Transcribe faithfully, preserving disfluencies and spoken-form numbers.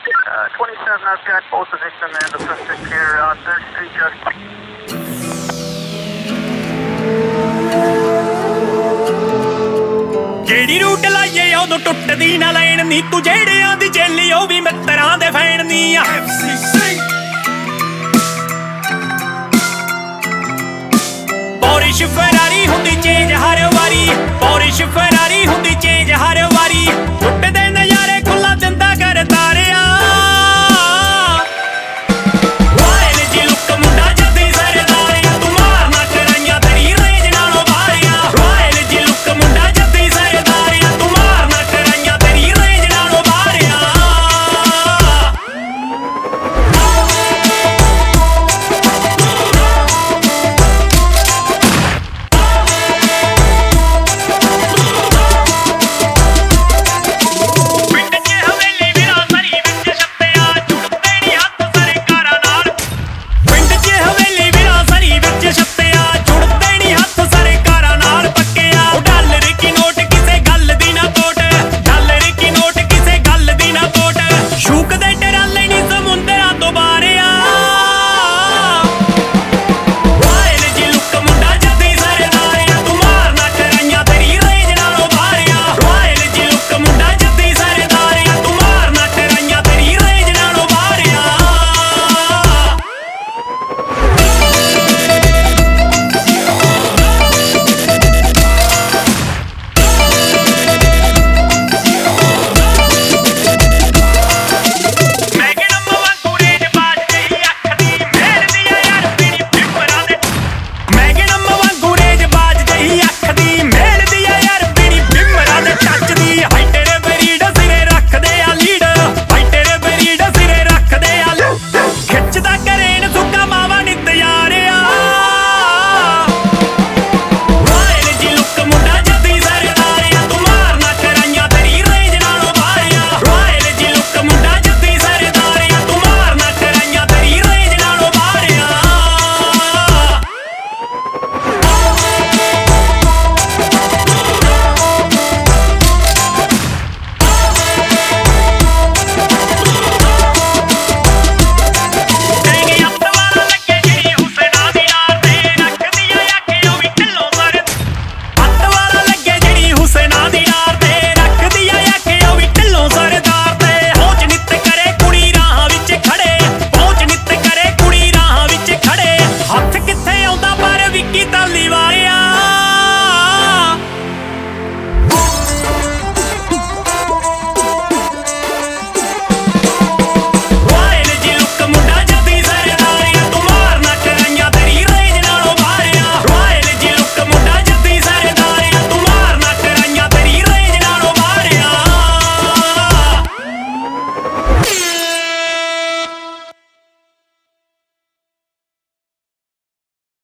Uh, twenty-seven, I've got both the victim and the suspect here on third Street, just. ਜਿਹੜੀ route ਲਾਈਏ ਉਦੋਂ ਟੁੱਟਦੀ ਨਾ ਲੈਣ ਨੀ ਤੂੰ ਜਿਹੜਿਆਂ ਦੀ ਜੇਲੀ ਉਹ ਵੀ ਮਿੱਤਰਾਂ ਦੇ ਫੈਨ ਨੀ ਆ ਪੋਰਿਸ਼ ਫਰਾਰੀ ਹੁੰਦੀ ਚੇਂਜ ਹਰ ਵਾਰੀ ਪੋਰਿਸ਼ ਫਰਾਰੀ ਹੁੰਦੀ ਚੇਂਜ ਹਰ